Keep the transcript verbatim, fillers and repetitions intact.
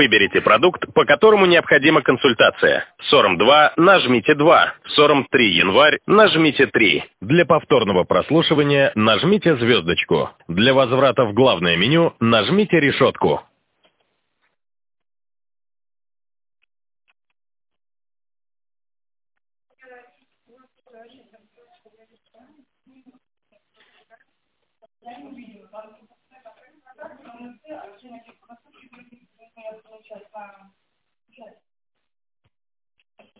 Выберите продукт, по которому необходима консультация. сором два нажмите два. сорок три январь нажмите три. Для повторного прослушивания нажмите звездочку. Для возврата в главное меню нажмите решетку.